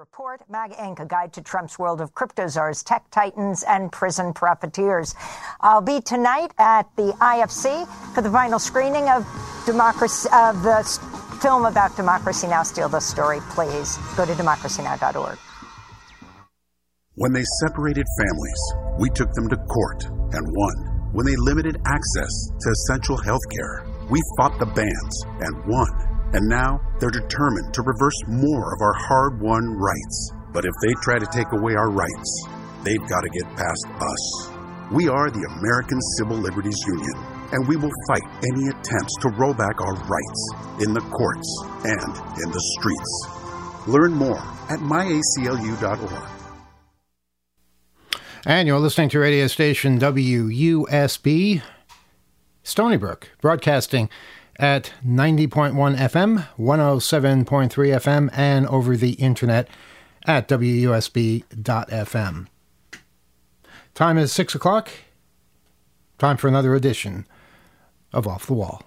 Report, MAGA Inc., a guide to Trump's world of crypto czars, tech titans, and prison profiteers. I'll be tonight at the IFC for the final screening of the film about Democracy Now! Steal the story, please. Go to democracynow.org. When they separated families, we took them to court and won. When they limited access to essential health care, we fought the bans and won. And now they're determined to reverse more of our hard-won rights. But if they try to take away our rights, they've got to get past us. We are the American Civil Liberties Union, and we will fight any attempts to roll back our rights in the courts and in the streets. Learn more at myaclu.org. And you're listening to radio station WUSB, Stony Brook, broadcasting at 90.1 FM, 107.3 FM, and over the internet at WUSB.FM. Time is 6 o'clock. Time for another edition of Off the Wall.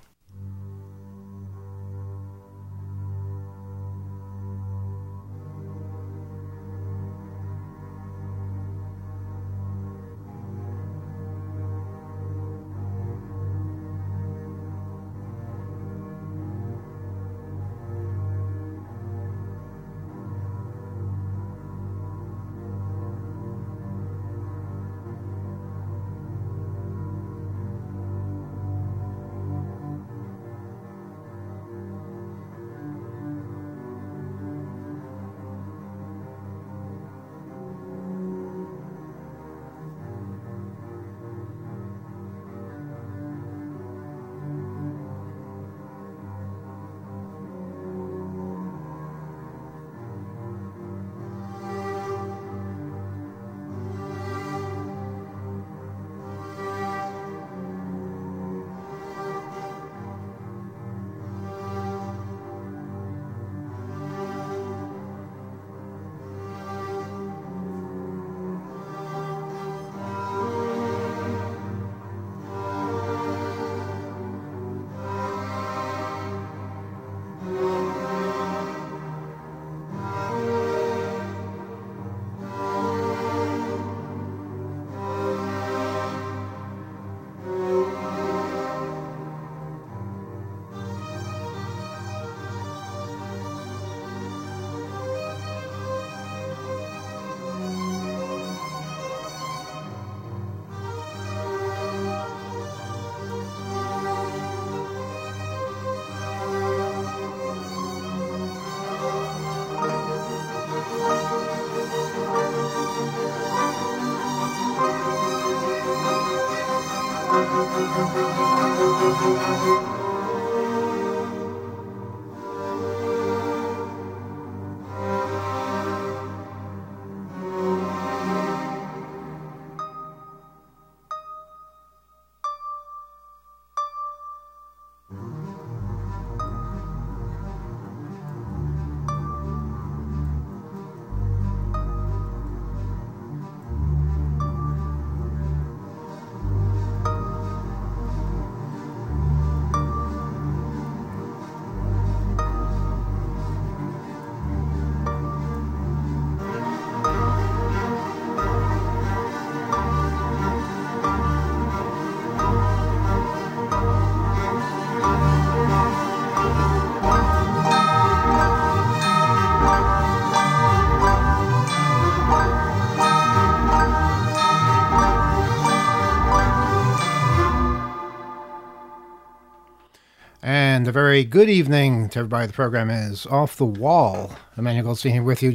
And a very good evening to everybody. The program is Off the Wall. Emmanuel Goldstein here with you.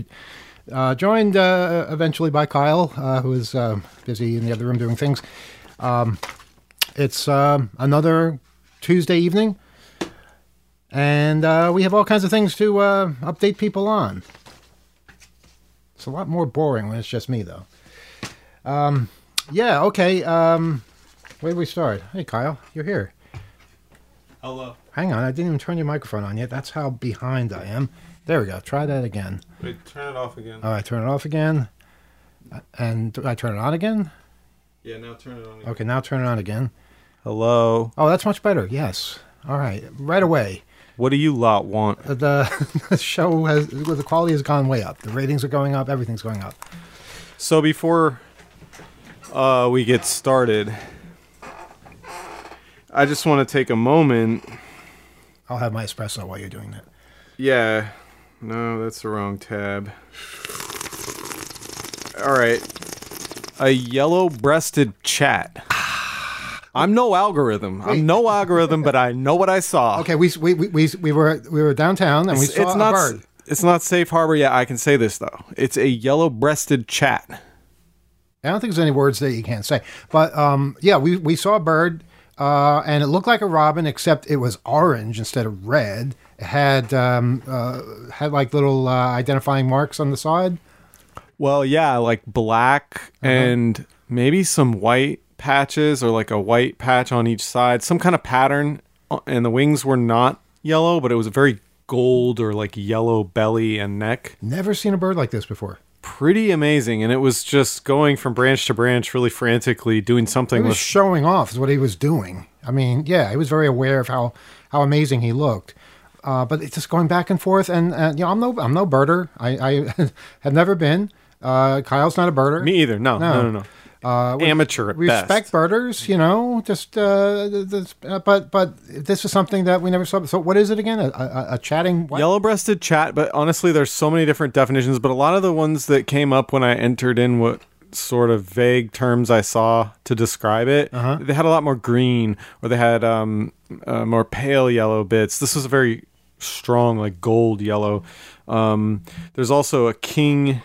Joined eventually by Kyle, who is busy in the other room doing things. It's another Tuesday evening. And we have all kinds of things to update people on. It's a lot more boring when it's just me, though. Yeah, okay. Where do we start? Hey, Kyle, you're here. Hello. Hang on, I didn't even turn your microphone on yet. That's how behind I am. There we go. Try that again. Wait, turn it off again. All right, turn it off again. And do I turn it on again? Yeah, now turn it on again. Okay, now turn it on again. Hello. Oh, that's much better. Yes. All right. Right away. What do you lot want? The show the quality has gone way up. The ratings are going up. Everything's going up. So before we get started, I just want to take a moment. I'll have my espresso while you're doing that. Yeah. No, that's the wrong tab. All right. A yellow-breasted chat. I'm no algorithm. But I know what I saw. Okay, we were downtown and we saw a bird. It's not safe harbor yet. I can say this though. It's a yellow-breasted chat. I don't think there's any words that you can't say. But yeah, we saw a bird, and it looked like a robin, except it was orange instead of red. It had like little identifying marks on the side. Well, yeah, like black and maybe some white patches, or like a white patch on each side, some kind of pattern. And the wings were not yellow, but it was a very gold or like yellow belly and neck. Never seen a bird like this before. Pretty amazing. And it was just going from branch to branch really frantically, doing something. He was showing off is what he was doing. I mean, yeah, he was very aware of how amazing he looked. But it's just going back and forth. And you know, I'm no birder. I have never been. Kyle's not a birder. Me either. No. Amateur at best. Respect birders, you know. Just but this is something that we never saw. So what is it again? A chatting what? Yellow-breasted chat. But honestly, there's so many different definitions. But a lot of the ones that came up when I entered in what sort of vague terms I saw to describe it, they had a lot more green, or they had more pale yellow bits. This was a very strong, like gold yellow. There's also a king.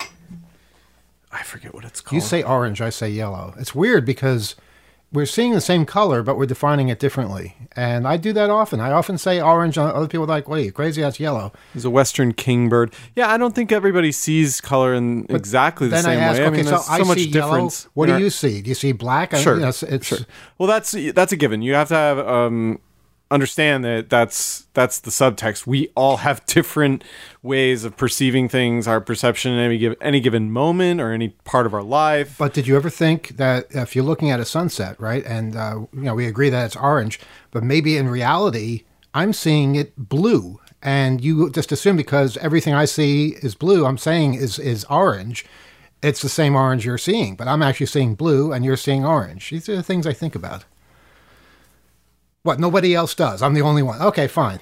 I forget what it's called. You say orange, I say yellow. It's weird because we're seeing the same color, but we're defining it differently. And I do that often. I often say orange, and other people are like, wait, crazy, that's yellow. There's a western kingbird. Yeah, I don't think everybody sees color in exactly the same way. Okay, I mean, there's so much see difference. Yellow. What do you see? Do you see black? Sure. Sure. Well, that's a given. You have to have understand that that's the subtext. We all have different ways of perceiving things, our perception in any given moment or any part of our life. But did you ever think that if you're looking at a sunset, right, and you know, we agree that it's orange, but maybe in reality I'm seeing it blue, and you just assume because everything I see is blue, I'm saying is orange. It's the same orange you're seeing, but I'm actually seeing blue and you're seeing orange. These are the things I think about. What, nobody else does? I'm the only one. Okay, fine.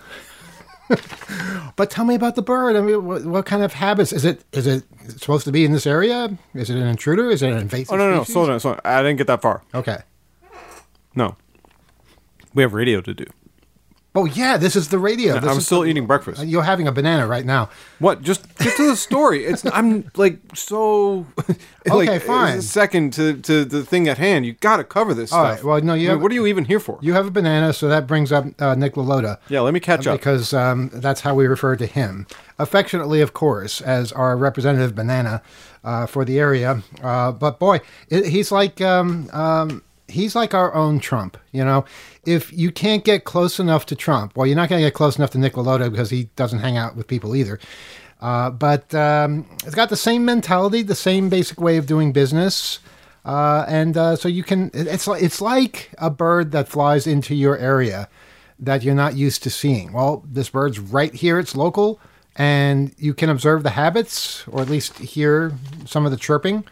But tell me about the bird. I mean, what kind of habits? Is it supposed to be in this area? Is it an intruder? Is it an invasive No. species? Slow down. I didn't get that far. Okay. No. We have radio to do. Oh, yeah, this is the radio. I'm still eating breakfast. You're having a banana right now. What? Just get to the story. I'm like so. Okay, fine. It's a second to the thing at hand. You got to cover this All stuff. right. Well, no, what are you even here for? You have a banana, so that brings up Nick LaLota. Yeah, let me catch up. Because that's how we refer to him. Affectionately, of course, as our representative banana for the area. But boy, he's like our own Trump, you know. If you can't get close enough to Trump, well, you're not going to get close enough to Nick LaLota because he doesn't hang out with people either. But it's got the same mentality, the same basic way of doing business. So you can, it's like a bird that flies into your area that you're not used to seeing. Well, this bird's right here. It's local, and you can observe the habits, or at least hear some of the chirping.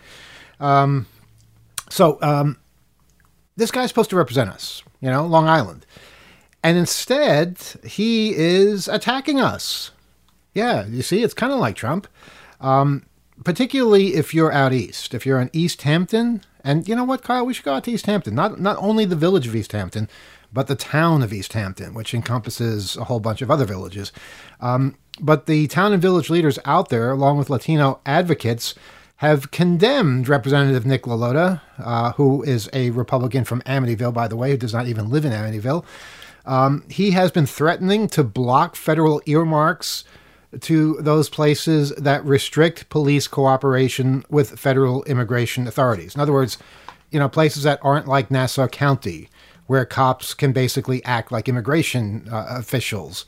This guy's supposed to represent us, you know, Long Island. And instead, he is attacking us. Yeah, you see, it's kind of like Trump. Particularly if you're out east. If you're in East Hampton, and you know what, Kyle, we should go out to East Hampton. Not only the village of East Hampton, but the town of East Hampton, which encompasses a whole bunch of other villages. But the town and village leaders out there, along with Latino advocates, have condemned Representative Nick LaLota, who is a Republican from Amityville, by the way, who does not even live in Amityville. He has been threatening to block federal earmarks to those places that restrict police cooperation with federal immigration authorities. In other words, you know, places that aren't like Nassau County, where cops can basically act like immigration officials.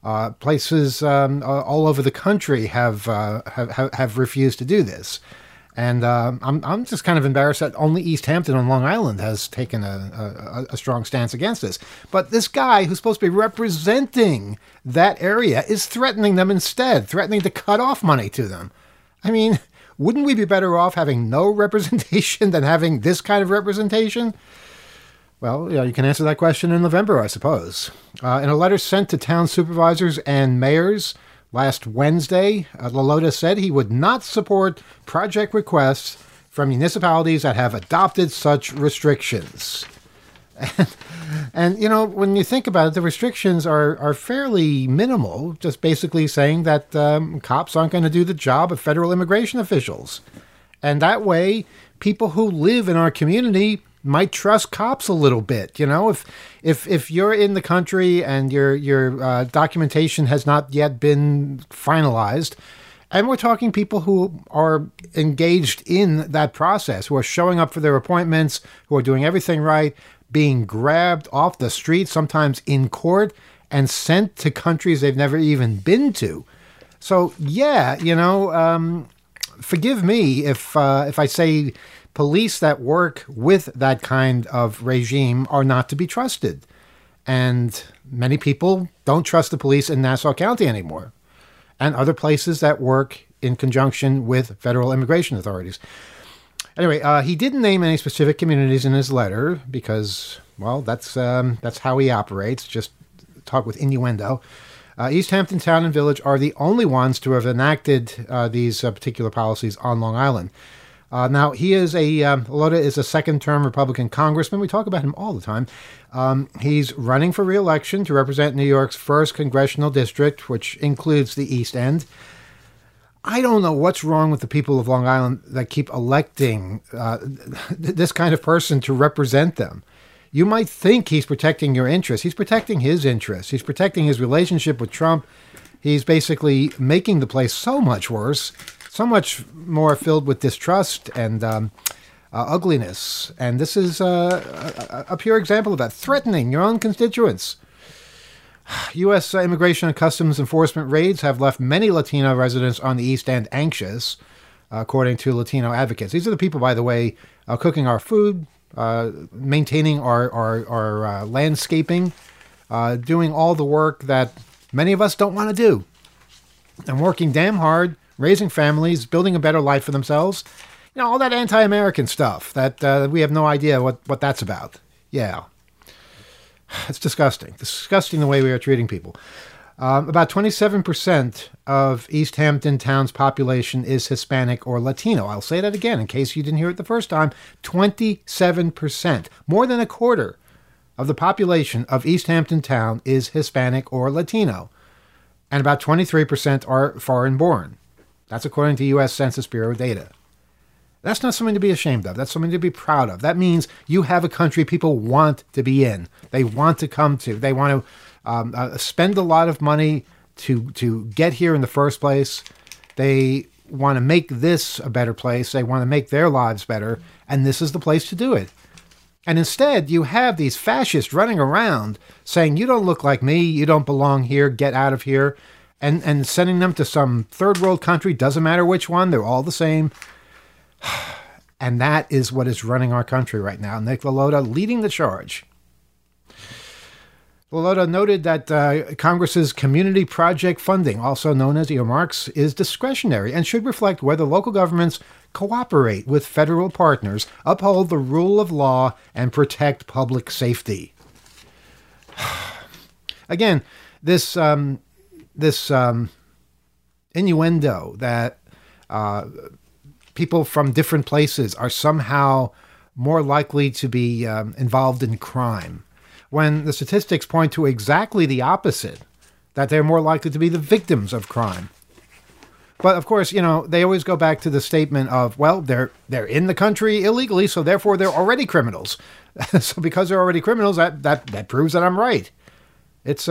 Places all over the country have refused to do this. And I'm just kind of embarrassed that only East Hampton on Long Island has taken a strong stance against this. But this guy who's supposed to be representing that area is threatening them instead, threatening to cut off money to them. I mean, wouldn't we be better off having no representation than having this kind of representation? Well, you can answer that question in November, I suppose. In a letter sent to town supervisors and mayors last Wednesday, LaLota said he would not support project requests from municipalities that have adopted such restrictions. And when you think about it, the restrictions are fairly minimal, just basically saying that cops aren't going to do the job of federal immigration officials. And that way, people who live in our community might trust cops a little bit. If you're in the country and your documentation has not yet been finalized, and we're talking people who are engaged in that process, who are showing up for their appointments, who are doing everything right, being grabbed off the street, sometimes in court, and sent to countries they've never even been to. So, forgive me if I say police that work with that kind of regime are not to be trusted. And many people don't trust the police in Nassau County anymore, and other places that work in conjunction with federal immigration authorities. Anyway, he didn't name any specific communities in his letter because, well, that's how he operates, just talk with innuendo. East Hampton Town and Village are the only ones to have enacted these particular policies on Long Island. Now, he is LaLota is a second-term Republican congressman. We talk about him all the time. He's running for re-election to represent New York's 1st congressional district, which includes the East End. I don't know what's wrong with the people of Long Island that keep electing this kind of person to represent them. You might think he's protecting your interests. He's protecting his interests. He's protecting his relationship with Trump. He's basically making the place so much worse, so much more filled with distrust and ugliness. And this is a pure example of that, threatening your own constituents. U.S. Immigration and Customs Enforcement raids have left many Latino residents on the East End anxious, according to Latino advocates. These are the people, by the way, cooking our food, maintaining our landscaping, doing all the work that many of us don't want to do, and working damn hard, raising families, building a better life for themselves. All that anti-American stuff that we have no idea what that's about. Yeah. It's disgusting. Disgusting the way we are treating people. About 27% of East Hampton Town's population is Hispanic or Latino. I'll say that again in case you didn't hear it the first time. 27%. More than a quarter of the population of East Hampton Town is Hispanic or Latino. And about 23% are foreign-born. That's according to U.S. Census Bureau data. That's not something to be ashamed of. That's something to be proud of. That means you have a country people want to be in. They want to come to. They want to spend a lot of money to get here in the first place. They want to make this a better place. They want to make their lives better. And this is the place to do it. And instead, you have these fascists running around saying, you don't look like me. You don't belong here. Get out of here. And sending them to some third world country. Doesn't matter which one. They're all the same. And that is what is running our country right now. Nick LaLota leading the charge. LaLota noted that Congress's community project funding, also known as earmarks, is discretionary and should reflect whether local governments cooperate with federal partners, uphold the rule of law, and protect public safety. Again, this innuendo that people from different places are somehow more likely to be involved in crime, when the statistics point to exactly the opposite, that they're more likely to be the victims of crime. But of course, they always go back to the statement of, well, they're in the country illegally, so therefore they're already criminals. So because they're already criminals, that proves that I'm right. It's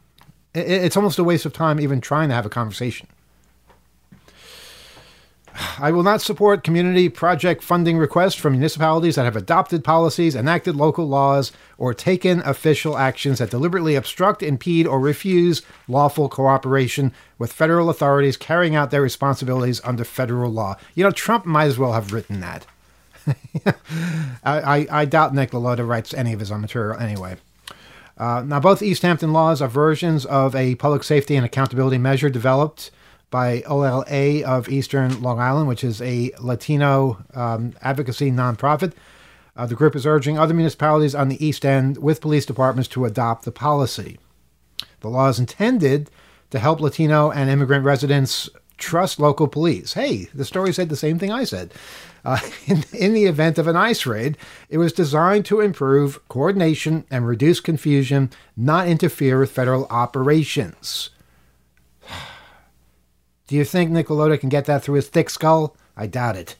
almost a waste of time even trying to have a conversation. I will not support community project funding requests from municipalities that have adopted policies, enacted local laws, or taken official actions that deliberately obstruct, impede, or refuse lawful cooperation with federal authorities carrying out their responsibilities under federal law. You know, Trump might as well have written that. I doubt Nick LaLota writes any of his own material anyway. Now, both East Hampton laws are versions of a public safety and accountability measure developed by OLA of Eastern Long Island, which is a Latino advocacy nonprofit. The group is urging other municipalities on the East End with police departments to adopt the policy. The law is intended to help Latino and immigrant residents trust local police. Hey, the story said the same thing I said. In the event of an ICE raid, it was designed to improve coordination and reduce confusion, not interfere with federal operations. Do you think Nick LaLota can get that through his thick skull? I doubt it.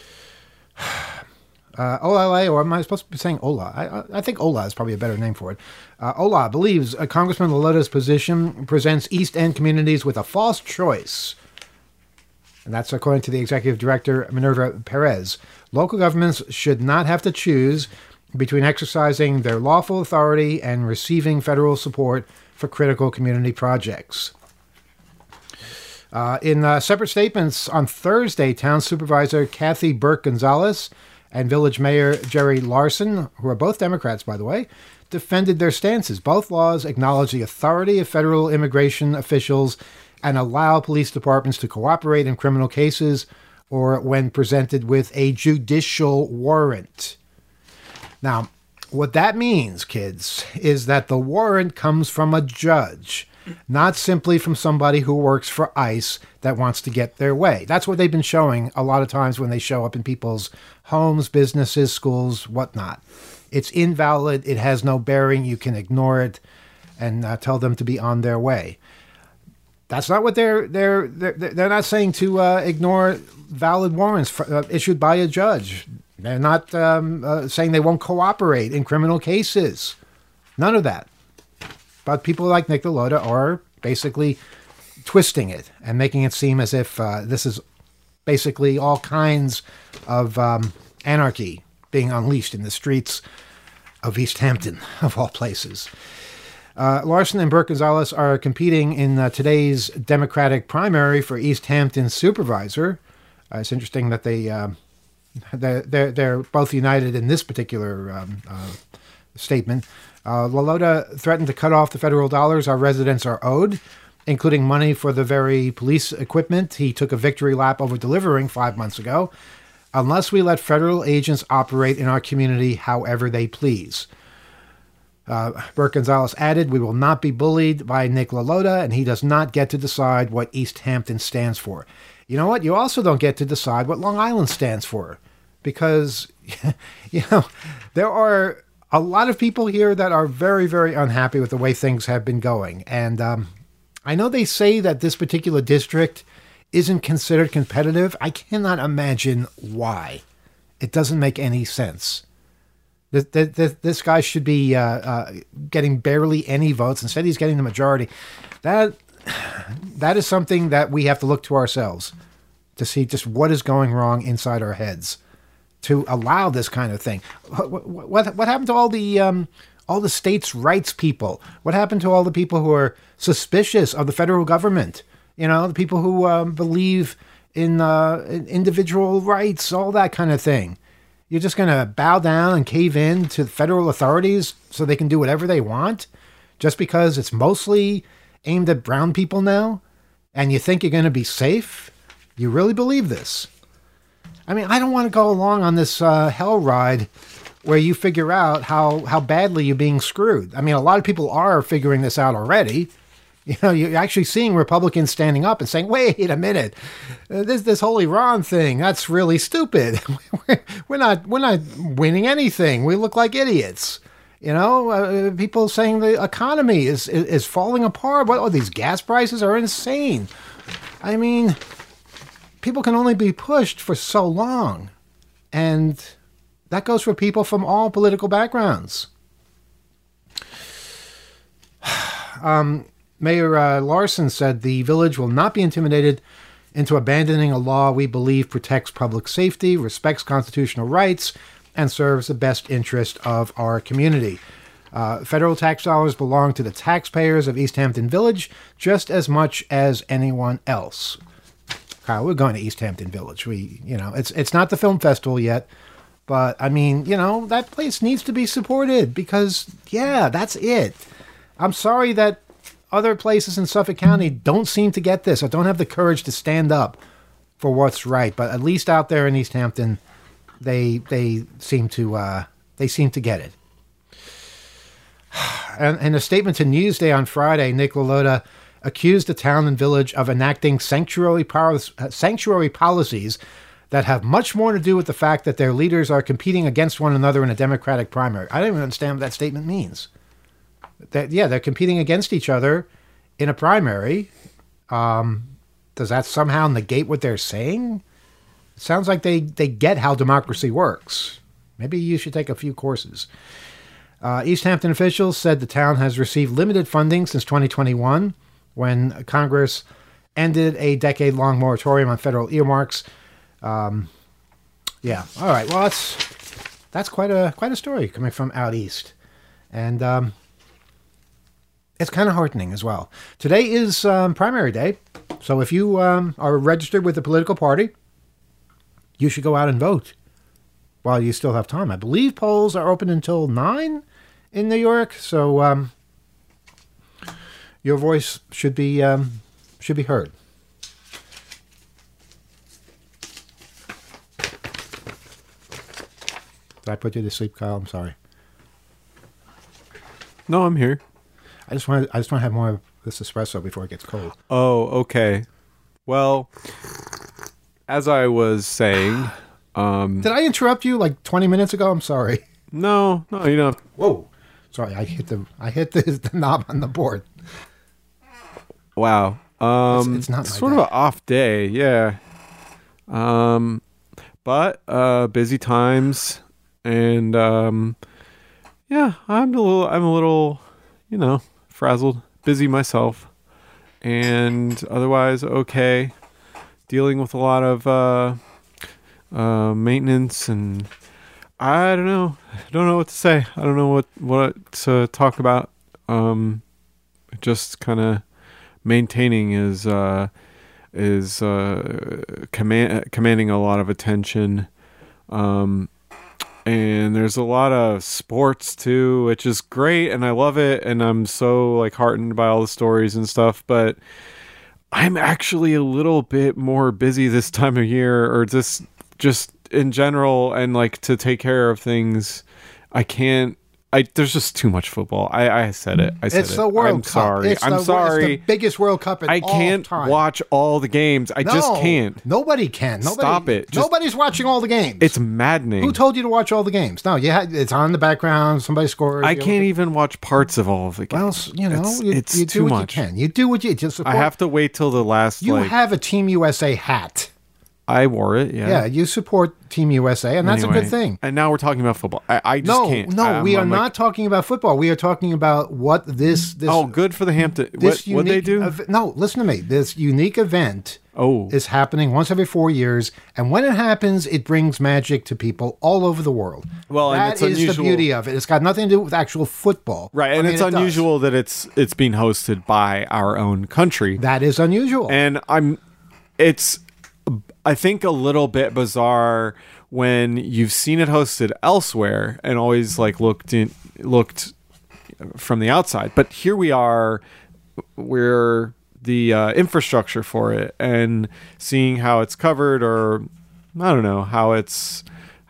OLA, or am I supposed to be saying Ola? I think Ola is probably a better name for it. Ola believes Congressman LaLota's position presents East End communities with a false choice. And that's according to the executive director, Minerva Perez. Local governments should not have to choose between exercising their lawful authority and receiving federal support for critical community projects. In separate statements on Thursday, Town Supervisor Kathy Burke-Gonzalez and Village Mayor Jerry Larson, who are both Democrats, by the way, defended their stances. Both laws acknowledge the authority of federal immigration officials and allow police departments to cooperate in criminal cases or when presented with a judicial warrant. Now, what that means, kids, is that the warrant comes from a judge, not simply from somebody who works for ICE that wants to get their way. That's what they've been showing a lot of times when they show up in people's homes, businesses, schools, whatnot. It's invalid. It has no bearing. You can ignore it and tell them to be on their way. That's not what they're not saying to ignore valid warrants issued by a judge. They're not saying they won't cooperate in criminal cases. None of that. But people like Nick LaLota are basically twisting it and making it seem as if this is basically all kinds of anarchy being unleashed in the streets of East Hampton, of all places. Larson and Burke-Gonzalez are competing in today's Democratic primary for East Hampton supervisor. It's interesting that they're both united in this particular statement. LaLota threatened to cut off the federal dollars our residents are owed, including money for the very police equipment he took a victory lap over delivering 5 months ago, unless we let federal agents operate in our community however they please. Burke-Gonzalez added, "We will not be bullied by Nick LaLota, and he does not get to decide what East Hampton stands for." You know what? You also don't get to decide what Long Island stands for, because, there are a lot of people here that are very, very unhappy with the way things have been going. And I know they say that this particular district isn't considered competitive. I cannot imagine why. It doesn't make any sense. This guy should be getting barely any votes. Instead, he's getting the majority. That is something that we have to look to ourselves to see just what is going wrong inside our heads to allow this kind of thing. What happened to all the states' rights people? What happened to all the people who are suspicious of the federal government? The people who believe in individual rights, all that kind of thing. You're just going to bow down and cave in to federal authorities so they can do whatever they want just because it's mostly aimed at brown people now? And you think you're going to be safe? You really believe this? I mean, I don't want to go along on this hell ride where you figure out how badly you're being screwed. I mean, a lot of people are figuring this out already. You're actually seeing Republicans standing up and saying, wait a minute, this whole Iran thing, that's really stupid. We're not winning anything. We look like idiots. People saying the economy is falling apart. These gas prices are insane. I mean, people can only be pushed for so long. And that goes for people from all political backgrounds. Mayor Larson said the village will not be intimidated into abandoning a law we believe protects public safety, respects constitutional rights, and serves the best interest of our community. Federal tax dollars belong to the taxpayers of East Hampton Village just as much as anyone else. Kyle, we're going to East Hampton Village. It's not the film festival yet, but I mean, that place needs to be supported because, that's it. I'm sorry that other places in Suffolk County don't seem to get this or don't have the courage to stand up for what's right. But at least out there in East Hampton, they seem to get it. And in a statement to Newsday on Friday, Nick LaLota accused the town and village of enacting sanctuary policies that have much more to do with the fact that their leaders are competing against one another in a Democratic primary. I don't even understand what that statement means. They're competing against each other in a primary. Does that somehow negate what they're saying? It sounds like they get how democracy works. Maybe you should take a few courses. East Hampton officials said the town has received limited funding since 2021, when Congress ended a decade-long moratorium on federal earmarks. All right. Well, that's quite a story coming from out east, and it's kind of heartening as well. Today is primary day, so if you are registered with a political party, you should go out and vote while you still have time. I believe polls are open until 9 in New York, so your voice should be heard. Did I put you to sleep, Kyle? I'm sorry. No, I'm here. I just want to have more of this espresso before it gets cold. Oh, okay. Well, as I was saying, did I interrupt you like 20 minutes ago? I'm sorry. No, Whoa. Sorry, I hit the knob on the board. Wow. It's not sort of an off day, yeah. But busy times, and I'm a little, frazzled, busy myself, and otherwise okay. Dealing with a lot of maintenance, and I don't know. I don't know what to say. I don't know what to talk about. Just kind of maintaining is commanding a lot of attention. And there's a lot of sports too, which is great, and I love it, and I'm so heartened by all the stories and stuff, but I'm actually a little bit more busy this time of year, or just in general, and to take care of things. There's just too much football. I said it. It's the World Cup. I'm sorry. It's the biggest World Cup in all time. I can't watch all the games. I just can't. Nobody can. Stop it. Nobody's watching all the games. It's maddening. Who told you to watch all the games? No, it's on in the background. Somebody scores. I can't even watch parts of all of the games. Well, it's you too do what much. you can. You do what you just support. I have to wait till the last. You have a Team USA hat. I wore it, yeah. Yeah, you support Team USA, and that's a good thing. And now we're talking about football. I just can't. No, we are not talking about football. We are talking about what this Oh, good for the Hampton. What they do? No, listen to me. This unique event is happening once every 4 years, and when it happens, it brings magic to people all over the world. Well, and it's unusual. That is the beauty of it. It's got nothing to do with actual football. Right, and it's unusual that it's being hosted by our own country. That is unusual. And I think a little bit bizarre when you've seen it hosted elsewhere and always looked from the outside. But here we are, we're the infrastructure for it, and seeing how it's covered, or I don't know how it's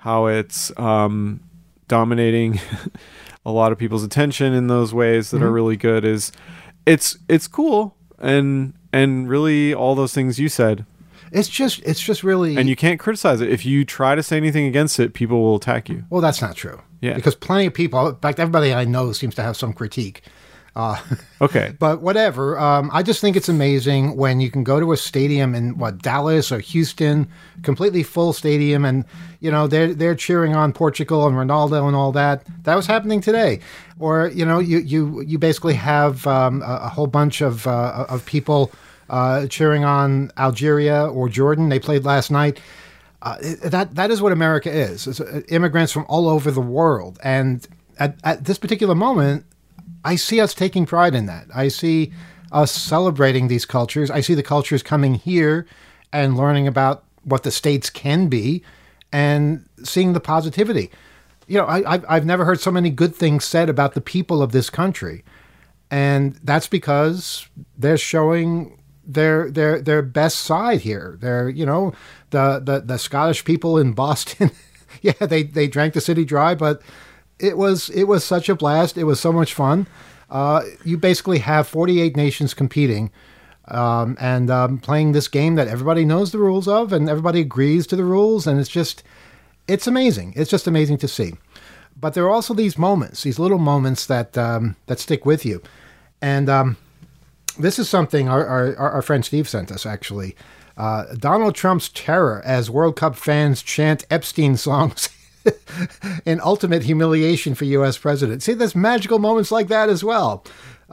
dominating a lot of people's attention in those ways that are really good. It's cool, and really all those things you said. It's just really... And you can't criticize it. If you try to say anything against it, people will attack you. Well, that's not true. Yeah. Because plenty of people, in fact, everybody I know seems to have some critique. Okay. But whatever. I just think it's amazing when you can go to a stadium in, Dallas or Houston, completely full stadium, and, they're cheering on Portugal and Ronaldo and all that. That was happening today. Or, you basically have a whole bunch of people cheering on Algeria or Jordan. They played last night. That is what America is. It's immigrants from all over the world. And at this particular moment, I see us taking pride in that. I see us celebrating these cultures. I see the cultures coming here and learning about what the states can be and seeing the positivity. You know, I've never heard so many good things said about the people of this country. And that's because they're showing their best side here. They're, you know, the Scottish people in Boston. Yeah, they drank the city dry, but it was such a blast. It was so much fun. You basically have 48 nations competing and playing this game that everybody knows the rules of and everybody agrees to the rules. And it's amazing. It's just amazing to see. But there are also these moments, these little moments that stick with you. And this is something our friend Steve sent us, actually. Donald Trump's terror as World Cup fans chant Epstein songs in ultimate humiliation for U.S. president. See, there's magical moments like that as well.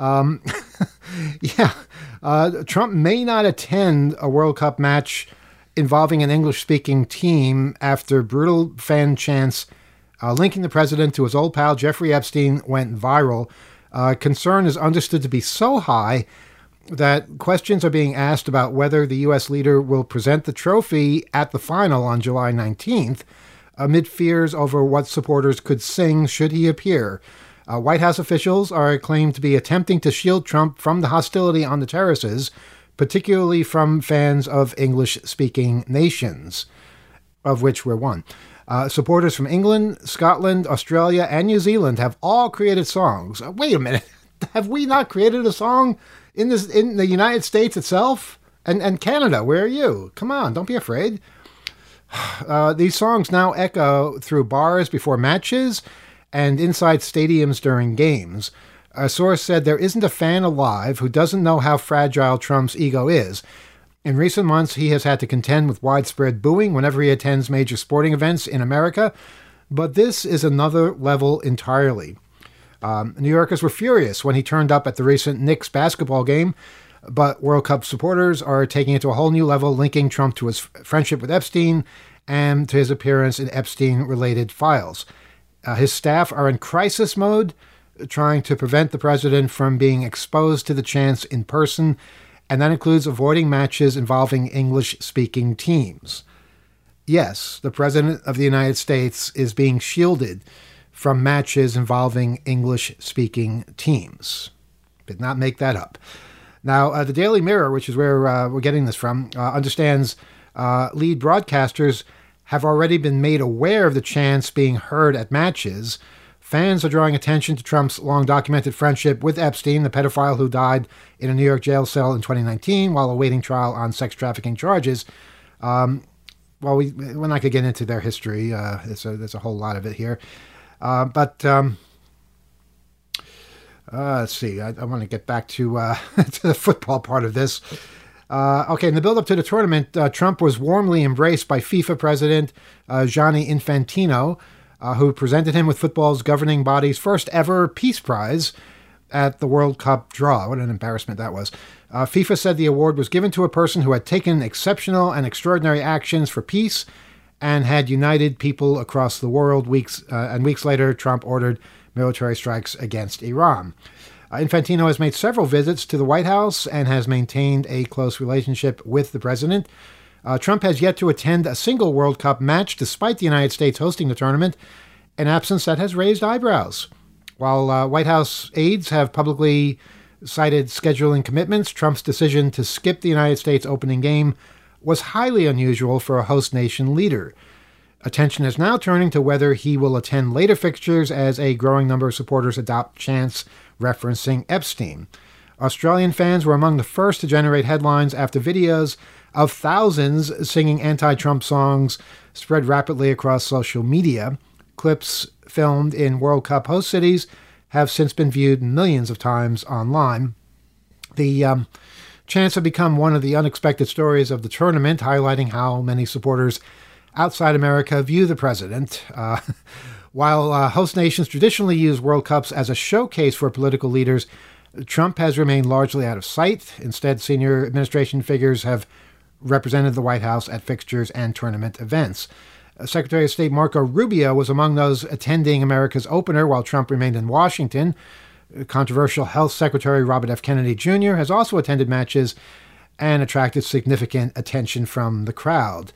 Yeah. Trump may not attend a World Cup match involving an English-speaking team after brutal fan chants linking the president to his old pal Jeffrey Epstein went viral. Concern is understood to be so high that questions are being asked about whether the U.S. leader will present the trophy at the final on July 19th, amid fears over what supporters could sing should he appear. White House officials are claimed to be attempting to shield Trump from the hostility on the terraces, particularly from fans of English-speaking nations, of which we're one. Supporters from England, Scotland, Australia, and New Zealand have all created songs. Wait a minute. Have we not created a song in the United States itself? And Canada, where are you? Come on, don't be afraid. These songs now echo through bars before matches and inside stadiums during games. A source said there isn't a fan alive who doesn't know how fragile Trump's ego is. In recent months, he has had to contend with widespread booing whenever he attends major sporting events in America, but this is another level entirely. New Yorkers were furious when he turned up at the recent Knicks basketball game, but World Cup supporters are taking it to a whole new level, linking Trump to his friendship with Epstein and to his appearance in Epstein-related files. His staff are in crisis mode, trying to prevent the president from being exposed to the chants in person, and that includes avoiding matches involving English-speaking teams. Yes, the President of the United States is being shielded from matches involving English-speaking teams. Did not make that up. Now, the Daily Mirror, which is where we're getting this from, understands lead broadcasters have already been made aware of the chants being heard at matches. Fans are drawing attention to Trump's long-documented friendship with Epstein, the pedophile who died in a New York jail cell in 2019 while awaiting trial on sex trafficking charges. Well, we're not going to get into their history. There's a whole lot of it here. But let's see. I want to get back to to the football part of this. Okay, in the build-up to the tournament, Trump was warmly embraced by FIFA president Gianni Infantino, who presented him with football's governing body's first ever Peace Prize at the World Cup draw. What an embarrassment that was. FIFA said the award was given to a person who had taken exceptional and extraordinary actions for peace and had united people across the world. Weeks later, Trump ordered military strikes against Iran. Infantino has made several visits to the White House and has maintained a close relationship with the president. Trump has yet to attend a single World Cup match despite the United States hosting the tournament, an absence that has raised eyebrows. While White House aides have publicly cited scheduling commitments, Trump's decision to skip the United States opening game was highly unusual for a host nation leader. Attention is now turning to whether he will attend later fixtures as a growing number of supporters adopt chants referencing Epstein. Australian fans were among the first to generate headlines after videos of thousands singing anti-Trump songs spread rapidly across social media. Clips filmed in World Cup host cities have since been viewed millions of times online. The chants have become one of the unexpected stories of the tournament, highlighting how many supporters outside America view the president. While host nations traditionally use World Cups as a showcase for political leaders, Trump has remained largely out of sight. Instead, senior administration figures have represented the White House at fixtures and tournament events. Secretary of State Marco Rubio was among those attending America's opener while Trump remained in Washington. Controversial Health Secretary Robert F. Kennedy Jr. has also attended matches and attracted significant attention from the crowd.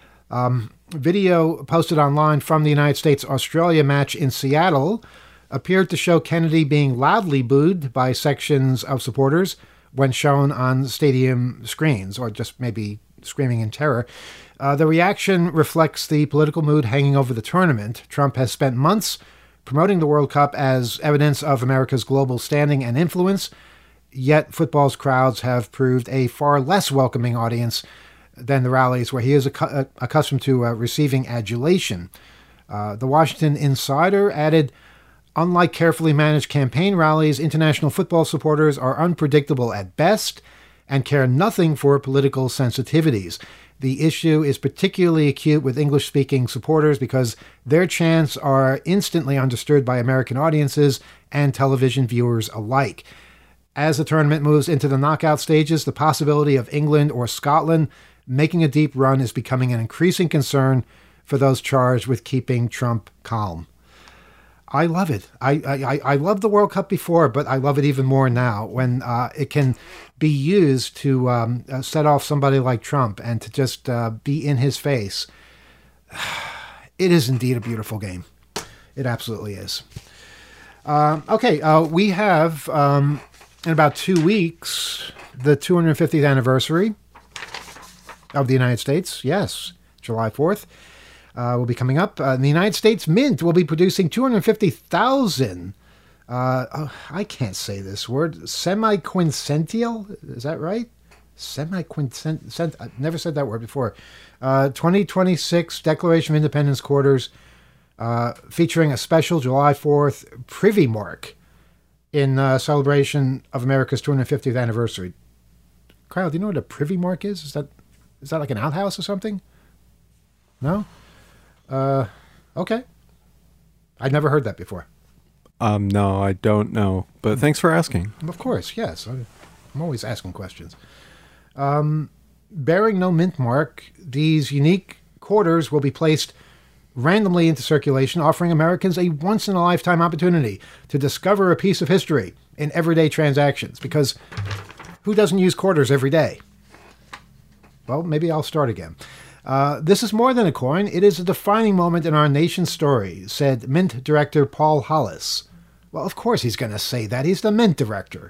Video posted online from the United States-Australia match in Seattle appeared to show Kennedy being loudly booed by sections of supporters when shown on stadium screens, or just maybe screaming in terror. The reaction reflects the political mood hanging over the tournament. Trump has spent months promoting the World Cup as evidence of America's global standing and influence, yet football's crowds have proved a far less welcoming audience than the rallies where he is accustomed to receiving adulation. The Washington Insider added, unlike carefully managed campaign rallies, international football supporters are unpredictable at best and care nothing for political sensitivities. The issue is particularly acute with English-speaking supporters because their chants are instantly understood by American audiences and television viewers alike. As the tournament moves into the knockout stages, the possibility of England or Scotland making a deep run is becoming an increasing concern for those charged with keeping Trump calm. I love it. I loved the World Cup before, but I love it even more now when it can be used to set off somebody like Trump and to just be in his face. It is indeed a beautiful game. It absolutely is. We have, in about 2 weeks, the 250th anniversary of the United States. Yes, July 4th. Will be coming up. The United States Mint will be producing 250,000, I can't say this word, semiquincentennial? Is that right? Semiquincentennial? I've never said that word before. 2026 Declaration of Independence quarters featuring a special July 4th Privy Mark in celebration of America's 250th anniversary. Kyle, do you know what a Privy Mark is? Is that like an outhouse or something? No? Okay. I'd never heard that before. No, I don't know. But thanks for asking. Of course, yes. I'm always asking questions. Bearing no mint mark, these unique quarters will be placed randomly into circulation, offering Americans a once-in-a-lifetime opportunity to discover a piece of history in everyday transactions. Because who doesn't use quarters every day? Well, maybe I'll start again. This is more than a coin. It is a defining moment in our nation's story, said Mint Director Paul Hollis. Well, of course he's going to say that. He's the Mint Director.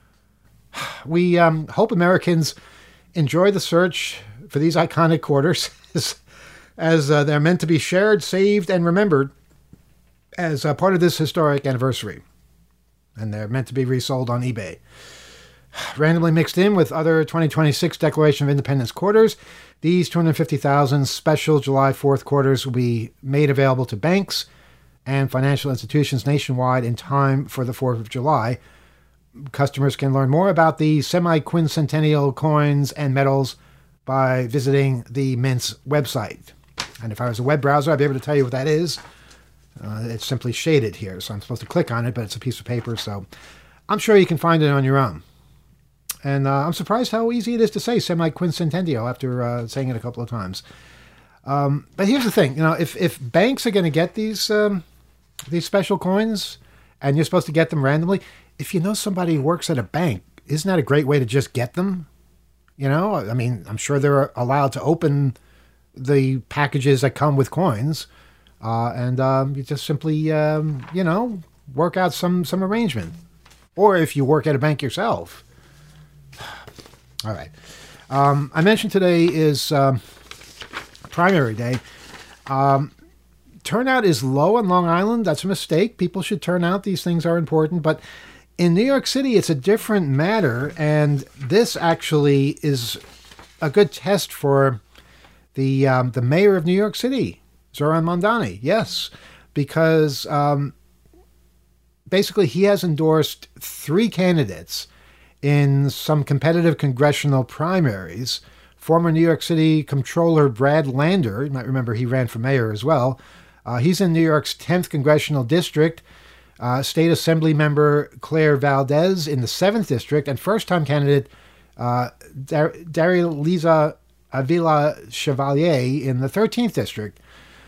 We hope Americans enjoy the search for these iconic quarters as they're meant to be shared, saved, and remembered as part of this historic anniversary. And they're meant to be resold on eBay. Randomly mixed in with other 2026 Declaration of Independence quarters, these 250,000 special July 4th quarters will be made available to banks and financial institutions nationwide in time for the 4th of July. Customers can learn more about the semi-quincentennial coins and medals by visiting the Mint's website. And if I was a web browser, I'd be able to tell you what that is. It's simply shaded here, so I'm supposed to click on it, but it's a piece of paper, so I'm sure you can find it on your own. And I'm surprised how easy it is to say semi-quincentennial after saying it a couple of times. But here's the thing, if banks are going to get these special coins, and you're supposed to get them randomly, if you know somebody who works at a bank, isn't that a great way to just get them? I'm sure they're allowed to open the packages that come with coins, and you just simply, work out some arrangement. Or if you work at a bank yourself. All right. I mentioned today is primary day. Turnout is low on Long Island. That's a mistake. People should turn out. These things are important. But in New York City, it's a different matter. And this actually is a good test for the mayor of New York City, Zoran Mondani. Yes, because basically he has endorsed 3 candidates in some competitive congressional primaries. Former New York City Comptroller Brad Lander, you might remember he ran for mayor as well. He's in New York's 10th congressional district. State Assembly member Claire Valdez in the 7th District, and first-time candidate Dariliza Avila Chevalier in the 13th District.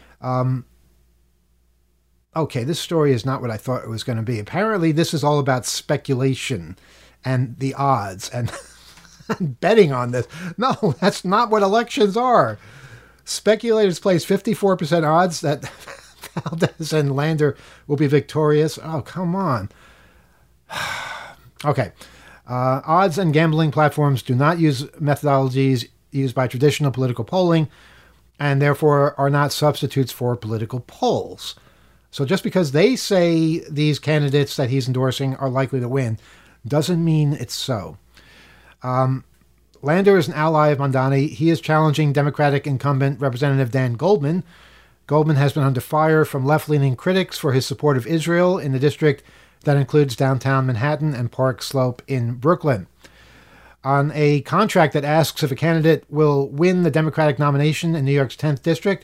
Okay, this story is not what I thought it was going to be. Apparently, this is all about speculation and the odds and betting on this. No, that's not what elections are. Speculators place 54% odds that Valdez and Lander will be victorious. Oh, come on. Okay. Odds and gambling platforms do not use methodologies used by traditional political polling and therefore are not substitutes for political polls. So just because they say these candidates that he's endorsing are likely to win doesn't mean it's so. Lander is an ally of Mamdani. He is challenging Democratic incumbent Representative Dan Goldman. Goldman has been under fire from left-leaning critics for his support of Israel in the district that includes downtown Manhattan and Park Slope in Brooklyn. On a contract that asks if a candidate will win the Democratic nomination in New York's 10th District,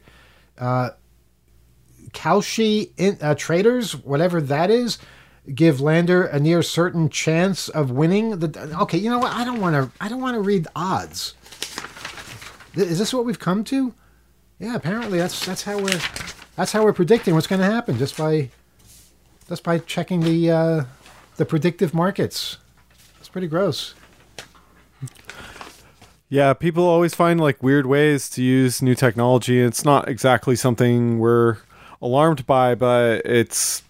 Kalshi traders, whatever that is, give Lander a near certain chance of winning the. Okay, you know what? I don't want to read odds. Is this what we've come to? Yeah, apparently that's how we're predicting what's going to happen just by checking the predictive markets. It's pretty gross. Yeah, people always find like weird ways to use new technology. It's not exactly something we're alarmed by, but it's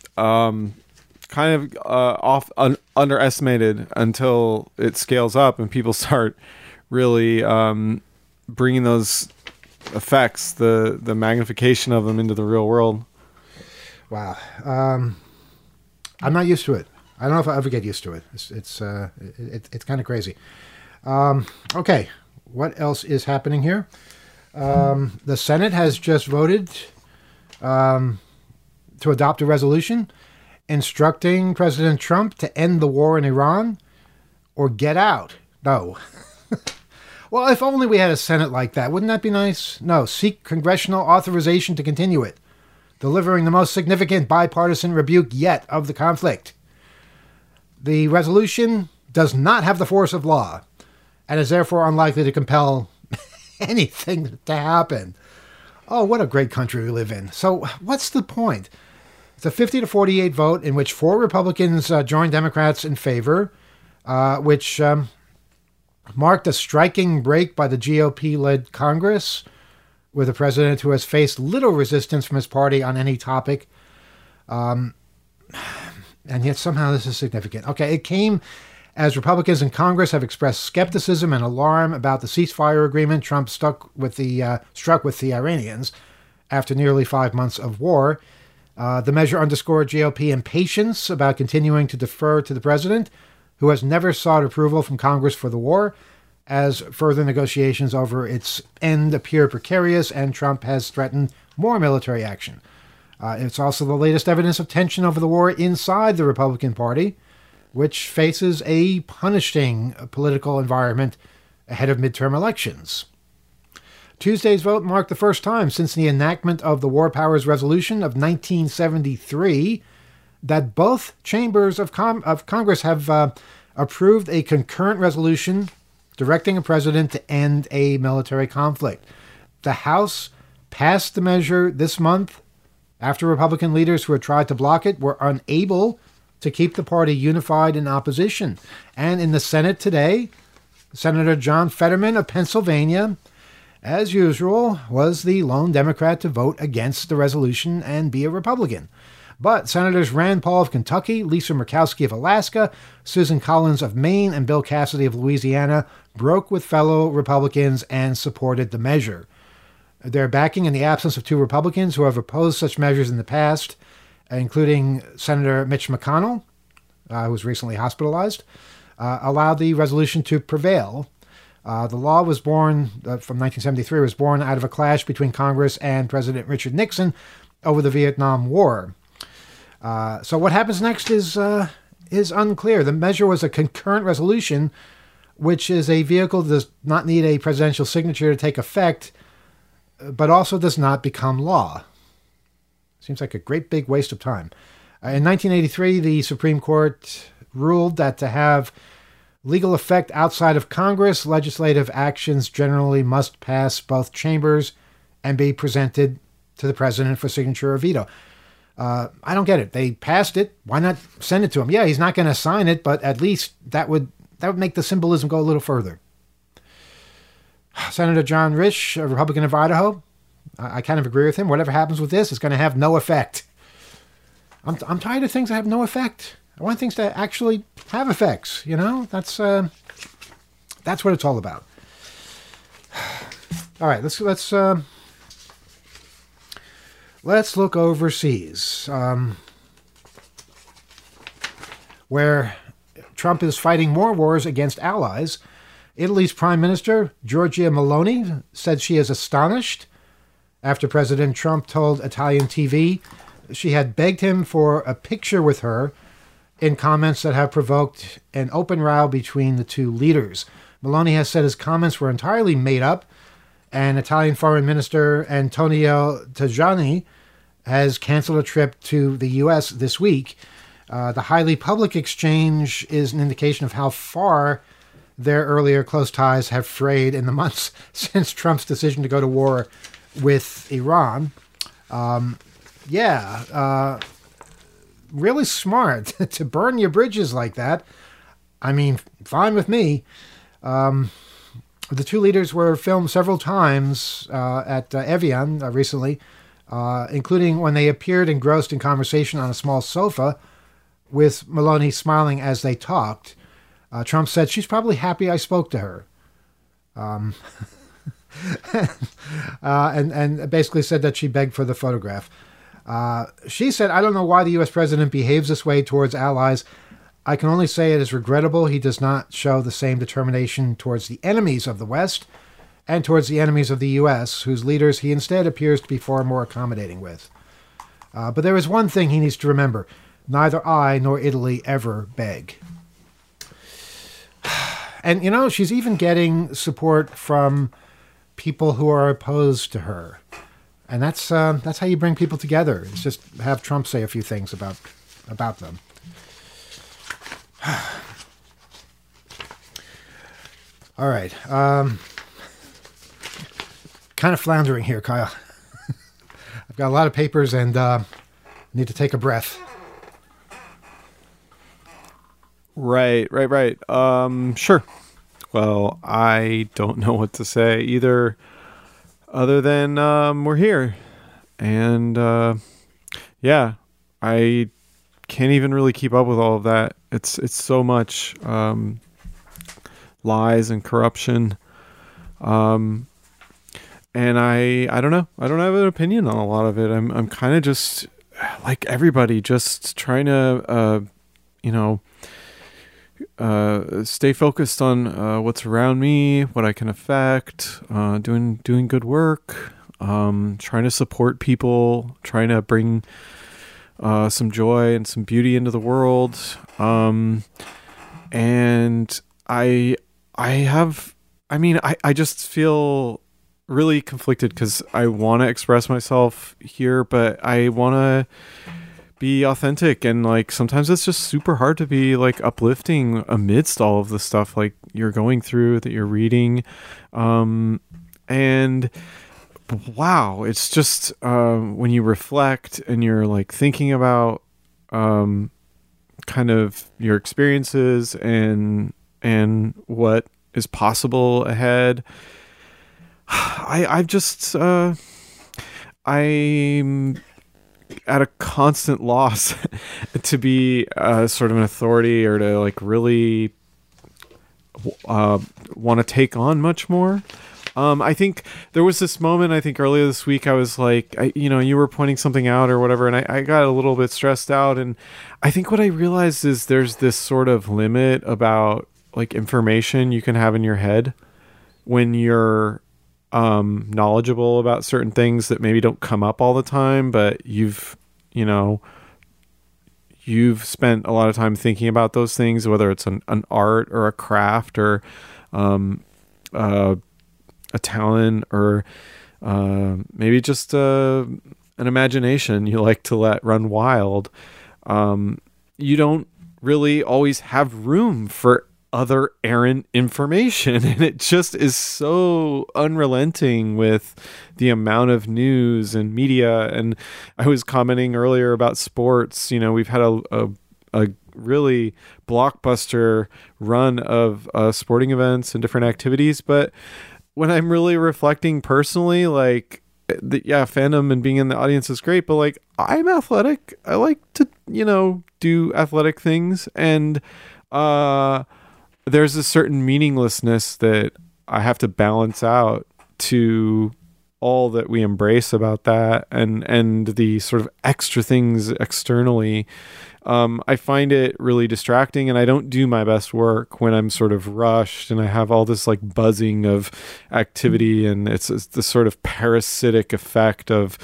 kind of underestimated until it scales up and people start really bringing those effects, the magnification of them into the real world. Wow. I'm not used to it. I don't know if I'll ever get used to it. It's kind of crazy. Okay, what else is happening here? The Senate has just voted to adopt a resolution instructing President Trump to end the war in Iran or get out. No. Well, if only we had a Senate like that. Wouldn't that be nice? No, seek congressional authorization to continue it, delivering the most significant bipartisan rebuke yet of the conflict. The resolution does not have the force of law and is therefore unlikely to compel anything to happen. Oh, what a great country we live in. So what's the point? It's a 50-48 vote in which 4 Republicans joined Democrats in favor, which marked a striking break by the GOP-led Congress with a president who has faced little resistance from his party on any topic. And yet somehow this is significant. Okay, it came as Republicans in Congress have expressed skepticism and alarm about the ceasefire agreement Trump struck with the Iranians after nearly 5 months of war. The measure underscored GOP impatience about continuing to defer to the president, who has never sought approval from Congress for the war, as further negotiations over its end appear precarious and Trump has threatened more military action. It's also the latest evidence of tension over the war inside the Republican Party, which faces a punishing political environment ahead of midterm elections. Tuesday's vote marked the first time since the enactment of the War Powers Resolution of 1973 that both chambers of Congress have approved a concurrent resolution directing a president to end a military conflict. The House passed the measure this month after Republican leaders who had tried to block it were unable to keep the party unified in opposition. And in the Senate today, Senator John Fetterman of Pennsylvania, as usual, was the lone Democrat to vote against the resolution and be a Republican. But Senators Rand Paul of Kentucky, Lisa Murkowski of Alaska, Susan Collins of Maine, and Bill Cassidy of Louisiana broke with fellow Republicans and supported the measure. Their backing in the absence of 2 Republicans who have opposed such measures in the past, including Senator Mitch McConnell, who was recently hospitalized, allowed the resolution to prevail. The law was born, from 1973, was born out of a clash between Congress and President Richard Nixon over the Vietnam War. So what happens next is unclear. The measure was a concurrent resolution, which is a vehicle that does not need a presidential signature to take effect, but also does not become law. Seems like a great big waste of time. In 1983, the Supreme Court ruled that to have legal effect outside of Congress, legislative actions generally must pass both chambers and be presented to the president for signature or veto. I don't get it. They passed it. Why not send it to him? Yeah, he's not going to sign it, but at least that would make the symbolism go a little further. Senator John Risch, a Republican of Idaho, I kind of agree with him. Whatever happens with this is going to have no effect. I'm tired of things that have no effect. I want things to actually have effects. You know, that's what it's all about. All right, let's look overseas, where Trump is fighting more wars against allies. Italy's Prime Minister, Giorgia Meloni, said she is astonished after President Trump told Italian TV she had begged him for a picture with her in comments that have provoked an open row between the two leaders. Meloni has said his comments were entirely made up, and Italian Foreign Minister Antonio Tajani has canceled a trip to the U.S. this week. The highly public exchange is an indication of how far their earlier close ties have frayed in the months since Trump's decision to go to war with Iran. Really smart to burn your bridges like that. I mean, fine with me. The two leaders were filmed several times at Evian recently, including when they appeared engrossed in conversation on a small sofa with Meloni smiling as they talked. Trump said, "She's probably happy I spoke to her." And basically said that she begged for the photograph. She said, "I don't know why the U.S. president behaves this way towards allies. I can only say it is regrettable he does not show the same determination towards the enemies of the West and towards the enemies of the U.S., whose leaders he instead appears to be far more accommodating with. But there is one thing he needs to remember. Neither I nor Italy ever beg." And, you know, she's even getting support from people who are opposed to her. And that's how you bring people together. It's just have Trump say a few things about them. All right. Kind of floundering here, Kyle. I've got a lot of papers and need to take a breath. Right. Sure. Well, I don't know what to say either, other than we're here. And I can't even really keep up with all of that. It's so much lies and corruption. And I don't know. I don't have an opinion on a lot of it. I'm kind of just like everybody, just trying to stay focused on what's around me, what I can affect, doing good work, trying to support people, trying to bring some joy and some beauty into the world. And I just feel really conflicted because I want to express myself here, but I want to be authentic, and like sometimes it's just super hard to be like uplifting amidst all of the stuff like you're going through, that you're reading, and wow, it's just when you reflect and you're like thinking about kind of your experiences and what is possible ahead. I'm at a constant loss to be sort of an authority or to like really want to take on much more. I think there was this moment, I think earlier this week, I was like, you were pointing something out or whatever, and I got a little bit stressed out. And I think what I realized is there's this sort of limit about like information you can have in your head when you're knowledgeable about certain things that maybe don't come up all the time, but you've spent a lot of time thinking about those things, whether it's an art or a craft or a talent or maybe just an imagination you like to let run wild. you don't really always have room for other errant information, and it just is so unrelenting with the amount of news and media. And I was commenting earlier about sports. We've had a really blockbuster run of sporting events and different activities, but when I'm really reflecting personally, like, fandom and being in the audience is great, but like, I'm athletic. I like to, do athletic things, and there's a certain meaninglessness that I have to balance out to all that we embrace about that, and the sort of extra things externally. I find it really distracting, and I don't do my best work when I'm sort of rushed and I have all this like buzzing of activity, and it's the sort of parasitic effect of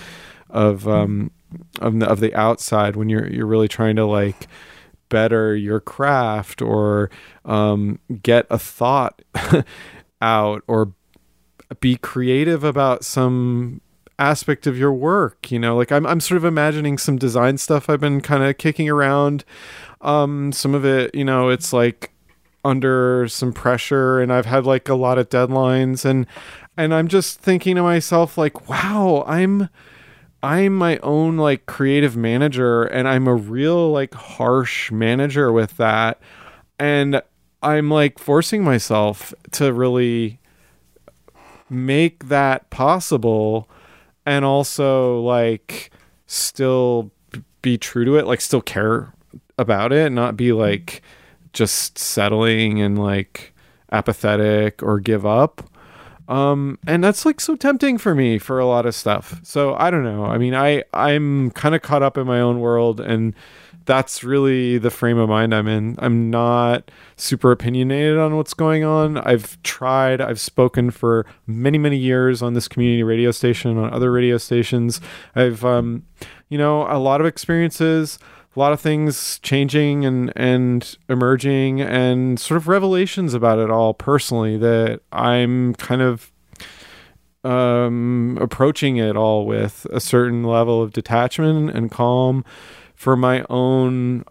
the outside when you're really trying to like better your craft or get a thought out or be creative about some aspect of your work. Like I'm sort of imagining some design stuff I've been kind of kicking around. Some of it, it's like under some pressure, and I've had like a lot of deadlines, and I'm just thinking to myself like, wow, I'm my own like creative manager, and I'm a real like harsh manager with that. And I'm like forcing myself to really make that possible, and also like still be true to it, like still care about it, not be like just settling and like apathetic or give up. And that's like so tempting for me for a lot of stuff. So I don't know. I mean, I'm kind of caught up in my own world, and that's really the frame of mind I'm in. I'm not super opinionated on what's going on. I've spoken for many, many years on this community radio station, on other radio stations. I've, a lot of experiences, a lot of things changing and emerging, and sort of revelations about it all personally that I'm kind of approaching it all with a certain level of detachment and calm for my own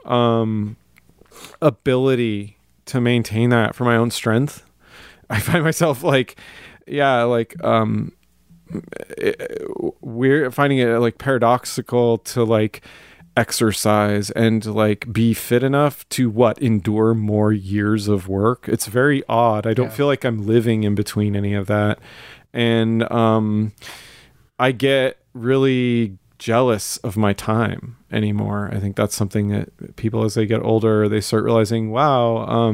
ability to maintain that, for my own strength. I find myself we're finding it like paradoxical to like exercise and like be fit enough to endure more years of work. It's very odd. I don't feel like I'm living in between any of that. And I get really jealous of my time anymore. I think that's something that people, as they get older, they start realizing, wow,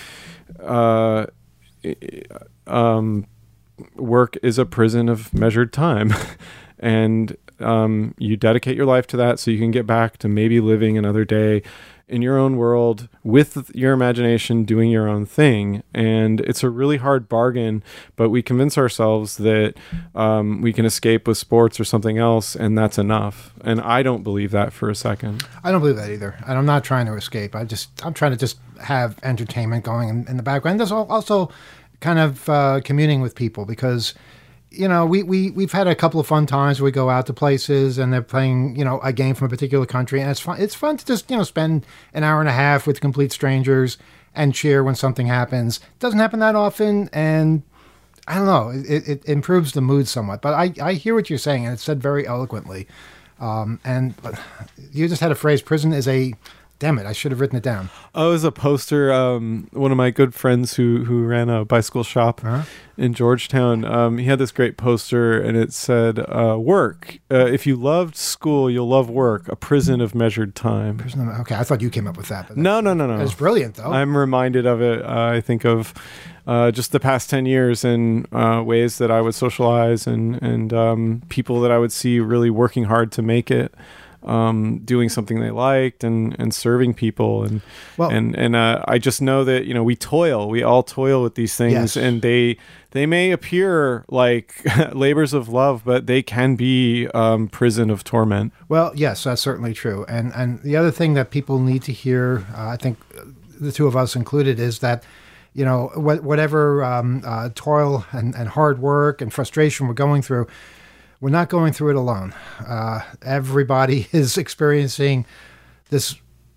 work is a prison of measured time. And you dedicate your life to that so you can get back to maybe living another day in your own world with your imagination, doing your own thing. And it's a really hard bargain, but we convince ourselves that we can escape with sports or something else, and that's enough. And I don't believe that for a second. I don't believe that either. And I'm not trying to escape. I'm trying to just have entertainment going in the background. There's also kind of communing with people, because we've had a couple of fun times where we go out to places and they're playing, a game from a particular country, and it's fun. It's fun to just, spend an hour and a half with complete strangers and cheer when something happens. It doesn't happen that often, and I don't know, it improves the mood somewhat. But I hear what you're saying, and it's said very eloquently. And you just had a phrase, prison is a... Damn it, I should have written it down. Oh, it was a poster. One of my good friends who ran a bicycle shop in Georgetown, he had this great poster, and it said, work. If you loved school, you'll love work. A prison of measured time. Okay, I thought you came up with that. But No. It's brilliant, though. I'm reminded of it. I think of just the past 10 years and ways that I would socialize and people that I would see really working hard to make it. Doing something they liked and serving people and I just know that we all toil with these things. Yes. And they may appear like labors of love, but they can be prison of torment. Well, yes, that's certainly true. And the other thing that people need to hear, I think the two of us included, is that whatever toil and hard work and frustration we're going through, we're not going through it alone. Everybody is experiencing this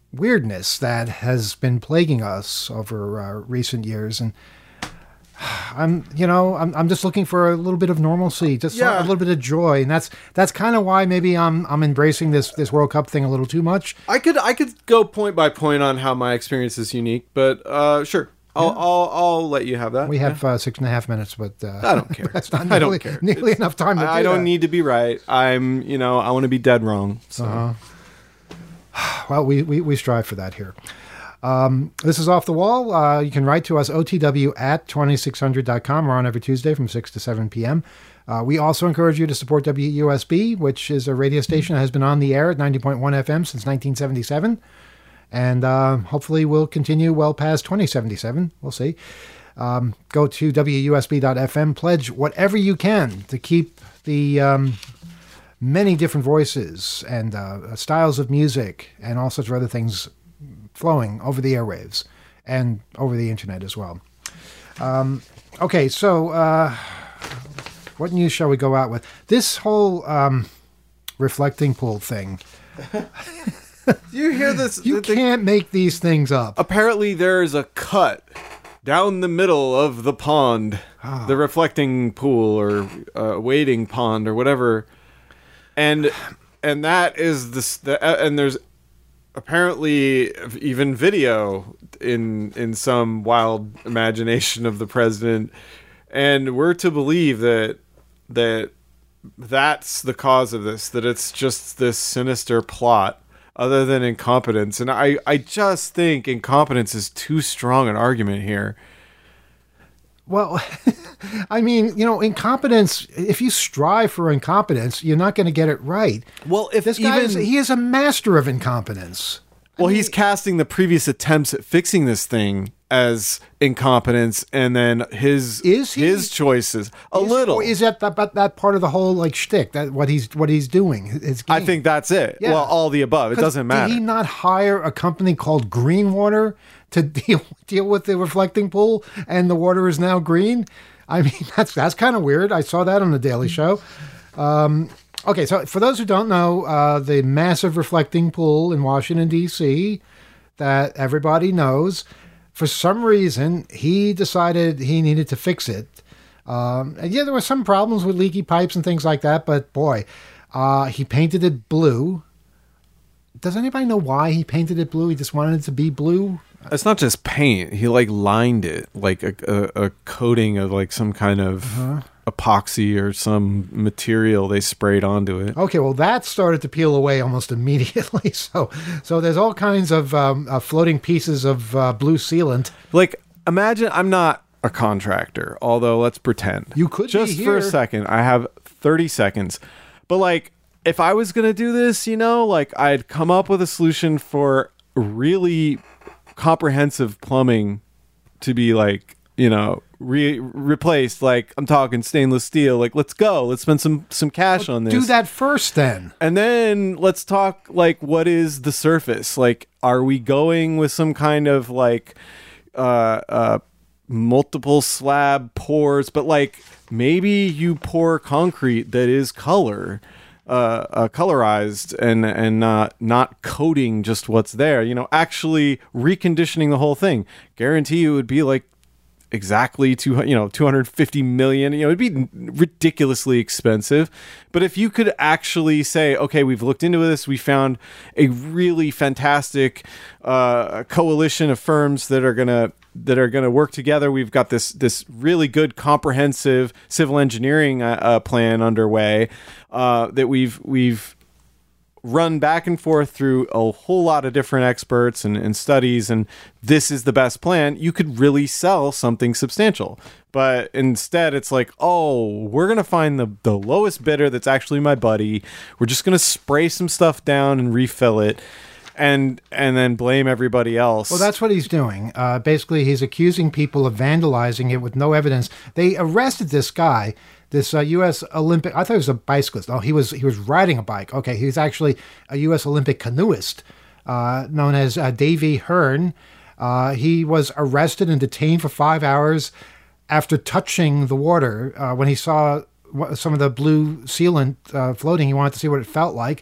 weirdness that has been plaguing us over recent years. And I'm just looking for a little bit of normalcy, just a little bit of joy, and that's kind of why maybe I'm embracing this World Cup thing a little too much. I could go point by point on how my experience is unique, but sure, I'll let you have that. We have 6.5 minutes, but I don't care. That's not nearly enough time. I don't need to be right. I want to be dead wrong. So. Well, we strive for that here. This is Off the Wall. You can write to us, otw@2600.com. We're on every Tuesday from 6 to 7 p.m. We also encourage you to support WUSB, which is a radio station that has been on the air at 90.1 FM since 1977. And hopefully will continue well past 2077. We'll see. Go to WUSB.FM. Pledge whatever you can to keep the many different voices and styles of music and all sorts of other things flowing over the airwaves and over the internet as well. Okay, so what news shall we go out with? This whole reflecting pool thing. You hear this? You can't make these things up. Apparently there's a cut down the middle of the pond, the reflecting pool or wading pond or whatever. And that is and there's apparently even video in some wild imagination of the president, and we're to believe that's the cause of this, that it's just this sinister plot other than incompetence. And I just think incompetence is too strong an argument here. Well, I mean, incompetence, if you strive for incompetence, you're not going to get it right. Well, if this guy he is a master of incompetence. Well, he's casting the previous attempts at fixing this thing as incompetence, and then his choices little. Or is that part of the whole shtick? That what he's doing? I think that's it. Yeah. Well, all the above. It doesn't matter. Did he not hire a company called Greenwater to deal with the reflecting pool, and the water is now green? I mean, that's kind of weird. I saw that on the Daily Show. Okay, so for those who don't know, the massive reflecting pool in Washington, D.C. that everybody knows, for some reason, he decided he needed to fix it. And there were some problems with leaky pipes and things like that, but boy, he painted it blue. Does anybody know why he painted it blue? He just wanted it to be blue? It's not just paint. He lined it like a coating of some kind of epoxy or some material they sprayed onto it. Okay, well that started to peel away almost immediately. So there's all kinds of floating pieces of blue sealant. Imagine, I'm not a contractor, although let's pretend. You could just be for a second. I have 30 seconds. But if I was going to do this, I'd come up with a solution for really comprehensive plumbing to be replaced. I'm talking stainless steel. Let's go. Let's spend some cash on this. Do that first then. And then let's talk what is the surface? Are we going with some kind of multiple slab pours, but maybe you pour concrete that is colorized and not coating just what's there, actually reconditioning the whole thing. Guarantee you it would be exactly 250 million. It'd be ridiculously expensive. But if you could actually say, okay, we've looked into this, we found a really fantastic coalition of firms that are gonna work together. We've got this really good comprehensive civil engineering plan underway that we've run back and forth through a whole lot of different experts and studies, and this is the best plan. You could really sell something substantial. But instead it's we're going to find the lowest bidder that's actually my buddy. We're just going to spray some stuff down and refill it. And then blame everybody else. Well, that's what he's doing. Basically, he's accusing people of vandalizing it with no evidence. They arrested this guy, this U.S. Olympic. I thought he was a bicyclist. No, he was riding a bike. Okay, he's actually a U.S. Olympic canoeist known as Davey Hearn. He was arrested and detained for 5 hours after touching the water. When he saw some of the blue sealant floating, he wanted to see what it felt like.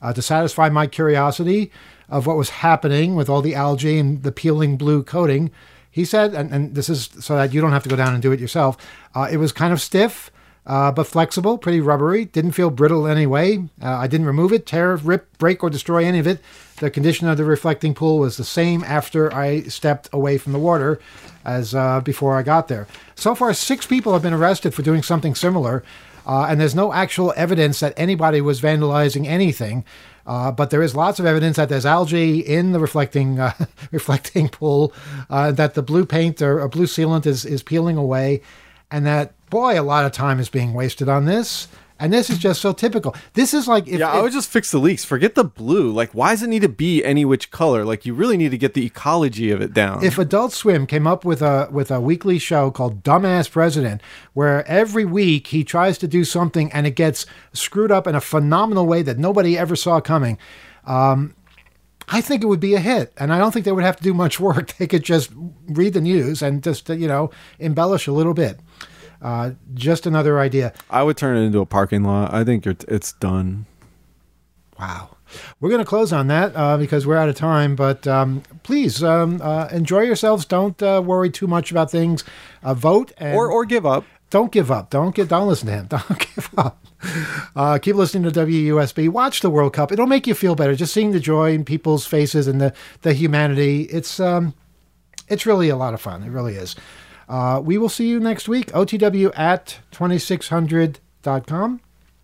to satisfy my curiosity of what was happening with all the algae and the peeling blue coating. He said, and this is so that you don't have to go down and do it yourself, it was kind of stiff, but flexible, pretty rubbery, didn't feel brittle anyway. I didn't remove it, tear, rip, break, or destroy any of it. The condition of the reflecting pool was the same after I stepped away from the water as before I got there. So far, 6 people have been arrested for doing something similar, and there's no actual evidence that anybody was vandalizing anything. But there is lots of evidence that there's algae in the reflecting pool, that the blue paint or blue sealant is peeling away, and that, boy, a lot of time is being wasted on this. And this is just so typical. This is like... I would just fix the leaks. Forget the blue. Like, why does it need to be any which color? Like, you really need to get the ecology of it down. If Adult Swim came up with a weekly show called Dumbass President, where every week he tries to do something and it gets screwed up in a phenomenal way that nobody ever saw coming, I think it would be a hit. And I don't think they would have to do much work. They could just read the news and just, embellish a little bit. Just another idea. I would turn it into a parking lot. I think it's done. Wow. We're going to close on that because we're out of time. But please enjoy yourselves. Don't worry too much about things. Vote or give up. Don't give up. Don't listen to him. Don't give up. Keep listening to WUSB. Watch the World Cup. It'll make you feel better. Just seeing the joy in people's faces and the humanity. It's really a lot of fun. It really is. We will see you next week. OTW at 2600.com.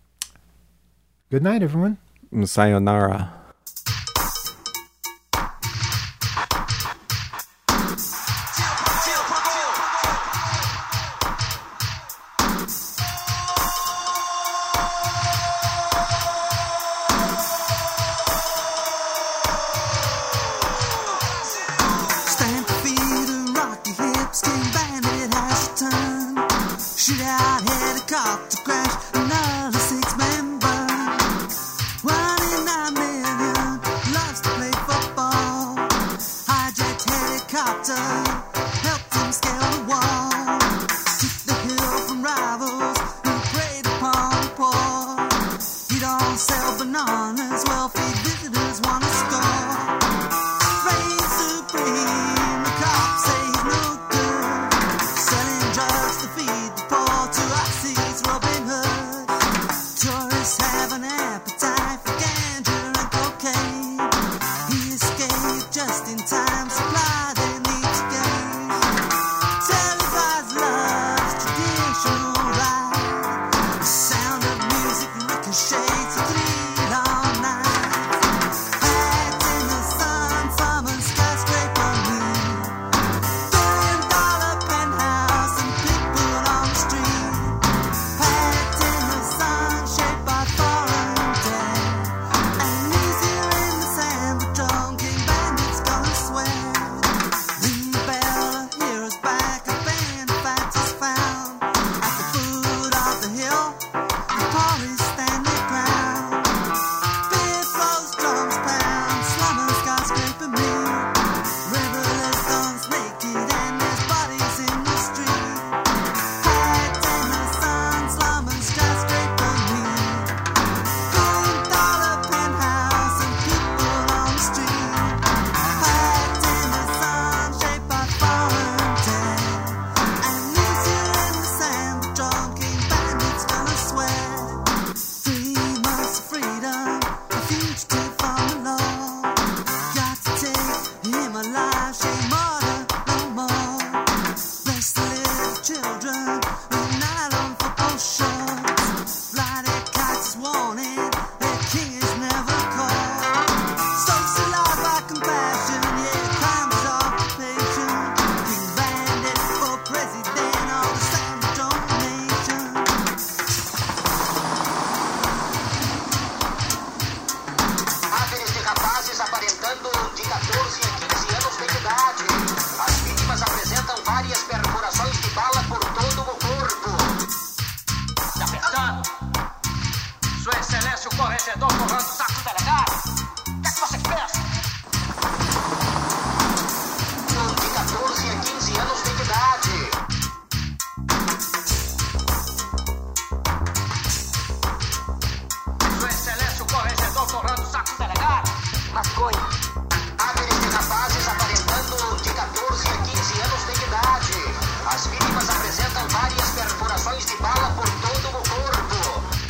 Good night, everyone. Sayonara. Shades of green all night. Packed in the vergonha. Hábiles de rapazes aparentando de 14 a 15 anos de idade. As vítimas apresentam várias perfurações de bala por todo o corpo.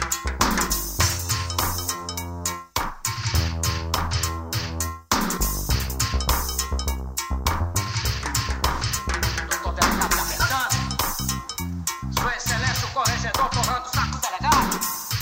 Doutor Delegado tá apertando. Sua Excelência, o corregedor torrando o saco do delegado.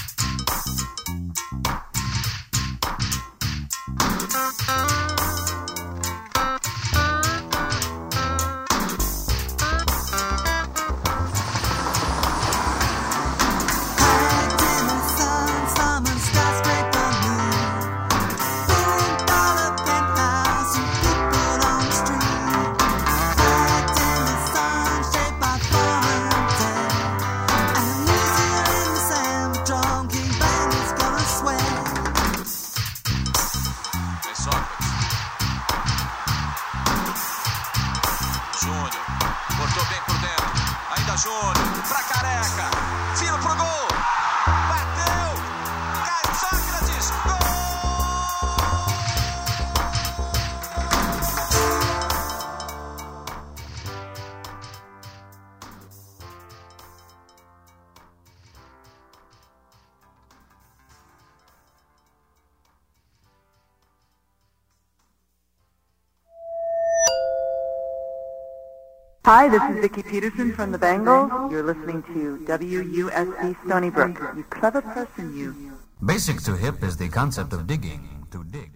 Hi, this is Vicki Peterson from the Bangles. You're listening to WUSB Stony Brook. You clever person, you. Basic to hip is the concept of digging, to dig.